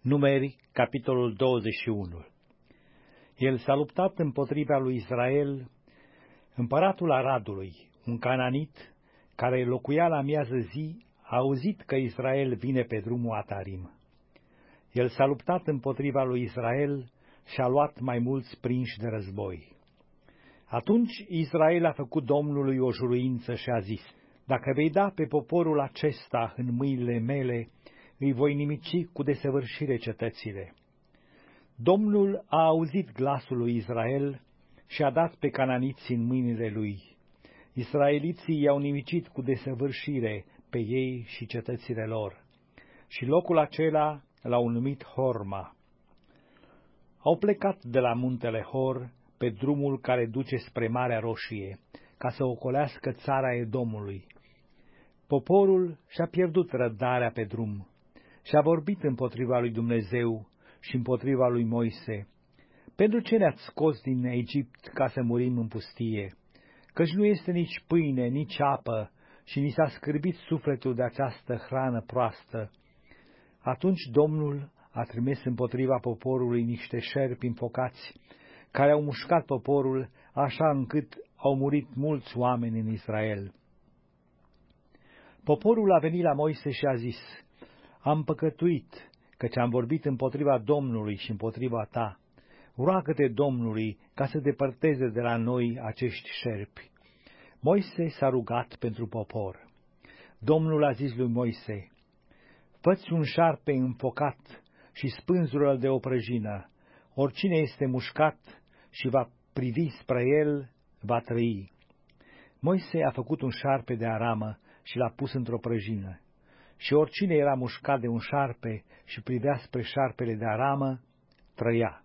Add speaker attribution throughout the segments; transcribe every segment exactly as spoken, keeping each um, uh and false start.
Speaker 1: Numeri, capitolul douăzeci și unu. El s-a luptat împotriva lui Israel. Împăratul Aradului, un cananit, care locuia la miază zi, a auzit că Israel vine pe drumul Atarim. El s-a luptat împotriva lui Israel și a luat mai mulți prinși de război. Atunci Israel a făcut Domnului o juruință și a zis: dacă vei da pe poporul acesta în mâinile mele, îi voi nimici cu desăvârșire cetățile. Domnul a auzit glasul lui Israel și a dat pe cananiți în mâinile lui. Israeliții i-au nimicit cu desăvârșire pe ei și cetățile lor, și locul acela l-au numit Horma. Au plecat de la muntele Hor pe drumul care duce spre Marea Roșie, ca să ocolească țara Edomului. Poporul și-a pierdut răbdarea pe drum și a vorbit împotriva lui Dumnezeu și împotriva lui Moise: pentru ce ne-ați scos din Egipt ca să murim în pustie? Căci nu este nici pâine, nici apă, și ni s-a scârbit sufletul de această hrană proastă. Atunci Domnul a trimis împotriva poporului niște șerpi înfocați, care au mușcat poporul, așa încât au murit mulți oameni în Israel. Poporul a venit la Moise și a zis: am păcătuit, căci am vorbit împotriva Domnului și împotriva ta. Roagă-te Domnului ca să depărteze de la noi acești șerpi. Moise s-a rugat pentru popor. Domnul a zis lui Moise: fă-ți un șarpe înfocat și spânzură-l de o prăjină. Oricine este mușcat și va privi spre el, va trăi. Moise a făcut un șarpe de aramă și l-a pus într-o prăjină. Și oricine era mușcat de un șarpe și privea spre șarpele de aramă, trăia.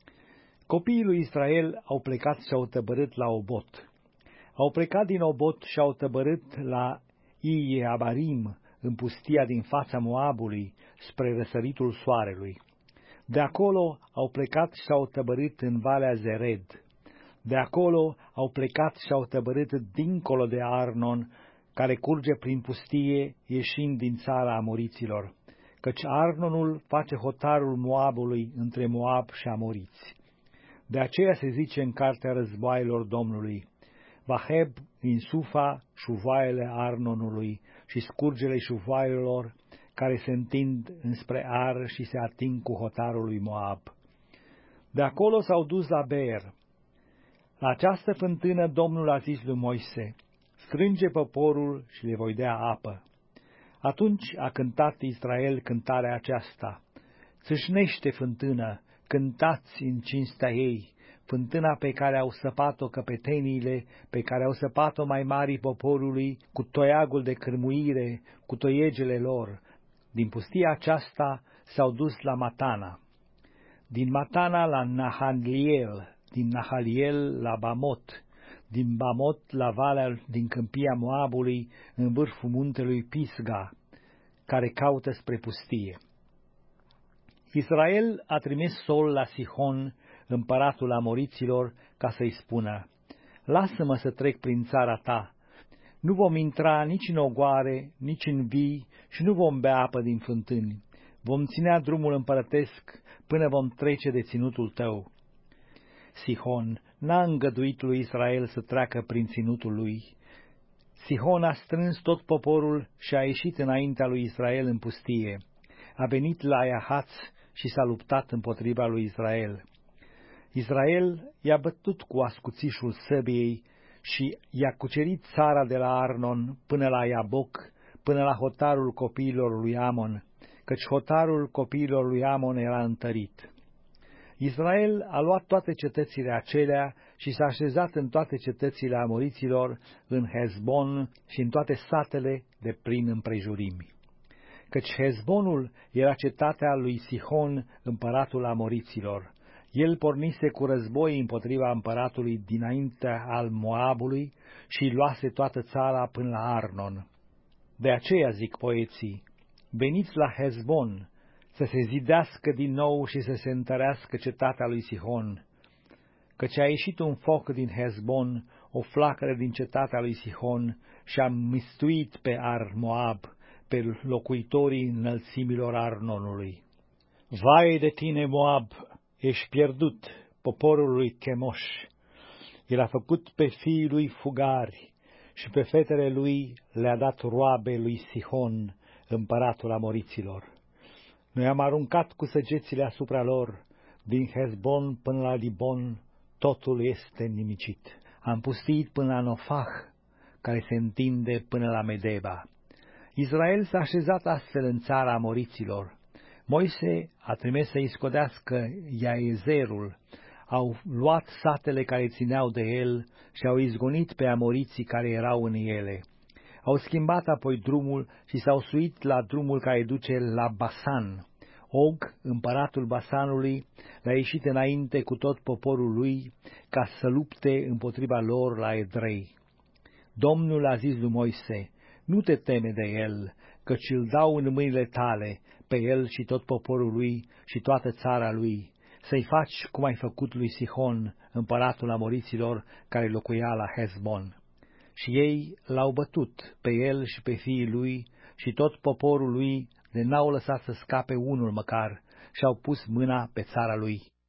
Speaker 1: Copiii lui Israel au plecat și au tăbărât la Obot. Au plecat din Obot și au tăbărât la Iye Abarim, în pustia din fața Moabului, spre răsăritul soarelui. De acolo au plecat și au tăbărât în Valea Zered. De acolo au plecat și au tăbărât dincolo de Arnon, care curge prin pustie, ieșind din țara amoriților, căci Arnonul face hotarul Moabului între Moab și amoriți. De aceea se zice în cartea războaielor Domnului: Vaheb din Sufa șuvoaiele Arnonului și scurgele șuvoaielor care se întind înspre Ar și se ating cu hotarul lui Moab. De acolo s-au dus la Beer. La această fântână Domnul a zis lui Moise: strânge poporul și le voi dea apă. Atunci a cântat Israel cântarea aceasta: țâșnește fântână, cântați în cinstea ei, fântâna pe care au săpat-o căpeteniile, pe care au săpat-o mai mari poporului, cu toiagul de cârmuire, cu toiegele lor. Din pustia aceasta s-au dus la Matana, din Matana la Nahaliel, din Nahaliel la Bamot, din Bamot la valea din câmpia Moabului, în vârful muntelui Pisga, care caută spre pustie. Israel a trimis sol la Sihon, împăratul amoriților, ca să-i spună: lasă-mă să trec prin țara ta. Nu vom intra nici în ogoare, nici în vii și nu vom bea apă din fântâni. Vom ținea drumul împărătesc până vom trece de ținutul tău. Sihon n-a îngăduit lui Israel să treacă prin ținutul lui. Sihon a strâns tot poporul și a ieșit înaintea lui Israel în pustie. A venit la Iahaț și s-a luptat împotriva lui Israel. Israel i-a bătut cu ascuțișul săbiei și i-a cucerit țara de la Arnon până la Iaboc, până la hotarul copiilor lui Amon, căci hotarul copiilor lui Amon era întărit. Israel a luat toate cetățile acelea și s-a așezat în toate cetățile amoriților, în Hezbon și în toate satele de prin împrejurimi. Căci Hezbonul era cetatea lui Sihon, împăratul amoriților. El pornise cu război împotriva împăratului dinaintea al Moabului și luase toată țara până la Arnon. De aceea zic poeții: veniți la Hezbon, să se zidească din nou și să se întărească cetatea lui Sihon. Căci a ieșit un foc din Hezbon, o flacără din cetatea lui Sihon, și a mistuit pe Ar Moab, pe locuitorii înălțimilor Arnonului. Vai de tine, Moab, ești pierdut, poporul lui Chemoș! El a făcut pe fiii lui fugari și pe fetele lui le-a dat roabe lui Sihon, împăratul amoriților. Noi am aruncat cu săgețile asupra lor, din Hezbon până la Libon, totul este nimicit. Am pustit până la Nofah, care se întinde până la Medeba. Israel s-a așezat astfel în țara amoriților. Moise a trimis să-i scodească Iaezerul, au luat satele care țineau de el și au izgonit pe amoriții care erau în ele. Au schimbat apoi drumul și s-au suit la drumul care duce la Basan. Og, împăratul Basanului, l-a ieșit înainte cu tot poporul lui ca să lupte împotriva lor la Edrei. Domnul a zis lui Moise: nu te teme de el, căci îl dau în mâinile tale, pe el și tot poporul lui și toată țara lui, să-i faci cum ai făcut lui Sihon, împăratul amoriților, care locuia la Hezbon. Și ei l-au bătut pe el și pe fiii lui și tot poporul lui, de n-au lăsat să scape unul măcar, și-au pus mâna pe țara lui.